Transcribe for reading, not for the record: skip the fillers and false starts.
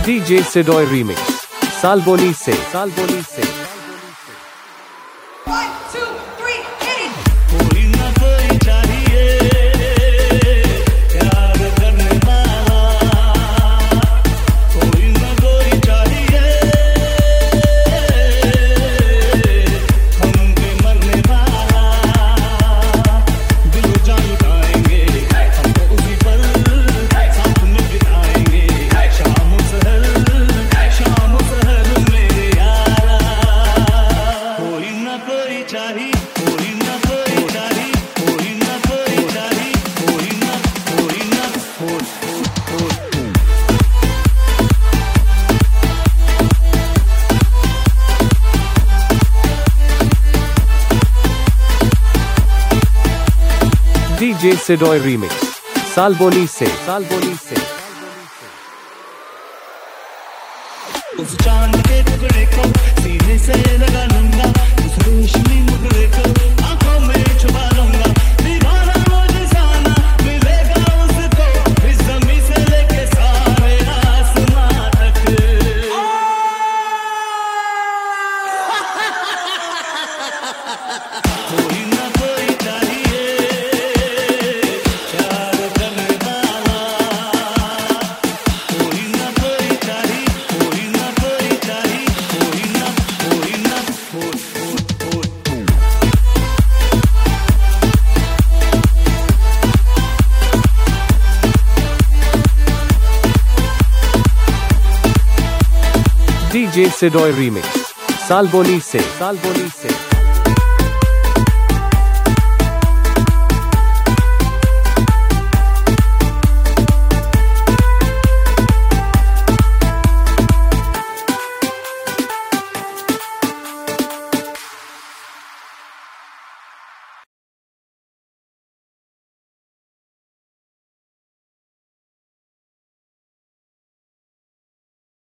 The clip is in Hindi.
DJ Sidoy Remix, Salboni se. 1, 2, 3, hit it! कोई ना कोई चाहिए प्यार करने वाला, कोई ना कोई चाहिए हमके मरने वाला, दिल जान लुटाएंगे हम तो उसी पर साथ में बिताएंगे शाम सहर मेरे यारा। कोई ना कोई चाहिए, कोई ना कोई चाहिए, कोई ना कोई चाहिए, कोई ना DJ Sidoy Remix, Salboni se. उस चांद के टुकड़े को सीने से लगा लूंगा, उस रेशमी मुखड़े को आंखों में छुपा लूंगा, दीवाना मुझे जाना मिलेगा उसको इस ज़मीं से लेके सारे आसमां तक। कोई ना कोई चाहिए प्यार करने वाला, कोई ना कोई चाहिए, कोई ना कोई चाहिए, कोई ना DJ Sidoy Remix, Salboni se.